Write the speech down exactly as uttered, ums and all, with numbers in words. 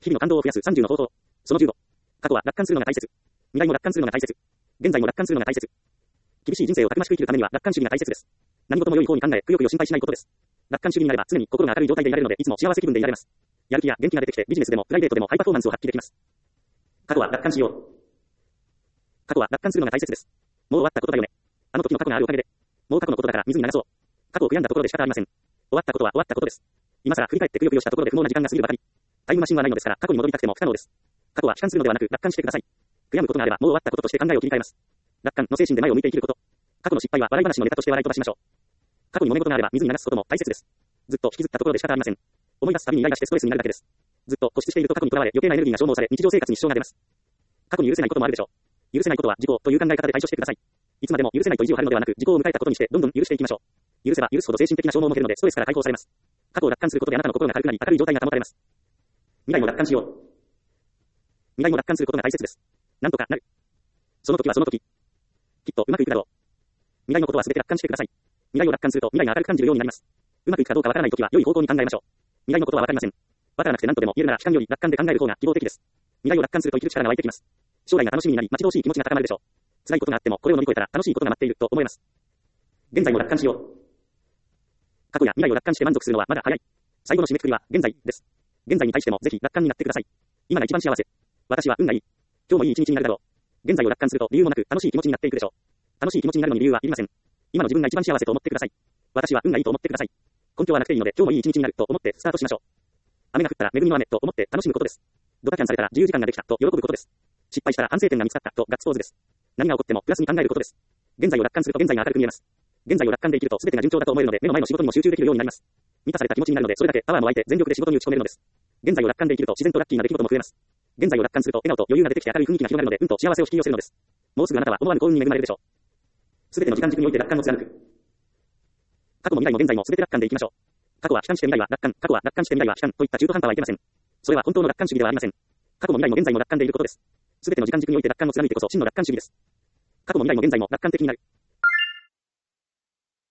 日々の感動を増やすさんじゅうの方法。そのじゅうご。過去は楽観するのが大切。未来も楽観するのが大切。現在も楽観するのが大切。厳しい人生をたくましく生きるためには楽観主義が大切です。何事も良い方に考え、くよくよ心配しないことです。楽観主義になれば常に心が明るい状態でいられるので、いつも幸せ気分でいられます。やる気や元気が出てきて、ビジネスでもプライベートでもハイパフォーマンスを発揮できます。過去は楽観しよう。過去は楽観するのが大切です。もう終わったことだよね。あの時の過去があるおかげで。もう過去のことだから水に流そう。過去を悔やんだところで仕方ありません。終わったことは終わったことです。今更振り返ってくよくよしたところで不毛な時間が過ぎるばかり。タイムマシンはないのですから、過去に戻りたくても不可能です。過去は悲観するのではなく楽観してください。悔やむことがあればもう終わったこととして考えを切り替えます。楽観の精神で前を向いて生きること。過去の失敗は笑い話のネタとして笑い飛ばしましょう。過去に揉め事があれば水に流すことも大切です。ずっと引きずったところで仕方ありません。思い出すたびにイライラしてストレスになるだけです。ずっと固執していると過去にとらわれ余計なエネルギーが消耗され日常生活に支障が出ます。過去に許せないこともあるでしょう。許せないことは事故という考え方で対処してください。いつまでも許せないと意地を張るのではなく、事故を迎えたことにしてどんどん許していきましょう。許せば許すほど精神的な消耗も減るのでストレスから解放されます。過去を楽観することであなたの心が軽くなり明るい状態が保たれます。未来も楽観しよう。未来も楽観することが大切です。なんとかなる。その時はその時。きっとうまくいくだろう。未来のことは全て楽観してください。未来を楽観すると未来が明るく感じるようになります。うまくいくかどうかわからない時は良い方向に考えましょう。未来のことはわかりません。わからなくて何とでも言えるなら悲観より楽観で考える方が希望的です。未来を楽観すると生きる力が湧いてきます。将来が楽しみになり待ち遠しい気持ちが高まるでしょう。辛いことがあってもこれを乗り越えたら楽しいことが待っていると思えます。現在も楽観しよう。過去や未来を楽観して満足するのはまだ早い。最後の締めくくりは現在です。現在に対してもぜひ楽観になってください。今が一番幸せ。私は運がいい。今日もいい一日になるだろう。現在を楽観すると理由もなく楽しい気持ちになっていくでしょう。楽しい気持ちになるのに理由はいりません。今の自分が一番幸せと思ってください。私は運がいいと思ってください。根拠はなくていいので今日もいい一日になると思ってスタートしましょう。雨が降ったら恵みの雨と思って楽しむことです。ドタキャンされたら自由時間ができたと喜ぶことです。失敗したら反省点が見つかったとガッツポーズです。何が起こってもプラスに考えることです。現在を楽観すると現在が明るく見えます。現在を楽観で生きると全てが順調だと思えるので目の前の仕事にも集中できるようになります。満たされた気持ちになるのでそれだけパワーも湧いて全力で仕事に打ち込めるのです。現在を楽観で生きると自然とラッキーな出来事も増えます。現在を楽観すると笑顔と余裕が出てきて明るい雰囲気が広がるので運と幸せを引き寄せるのです。もうすぐあなたは思わぬ幸運に恵まれるでしょう。すべての時間軸において楽観を貫く。過去も未来も現在も全て楽観でいきましょう。過去は悲観して未来は楽観、過去は楽観して未来は悲観といった中途半端はいけません。それは本当の楽観主義ではありません。過去も未来も現在も楽観でいることです。すべての時間軸において楽観を貫いてこそ真の楽観主義です。過去も未来も現在も楽観的になる。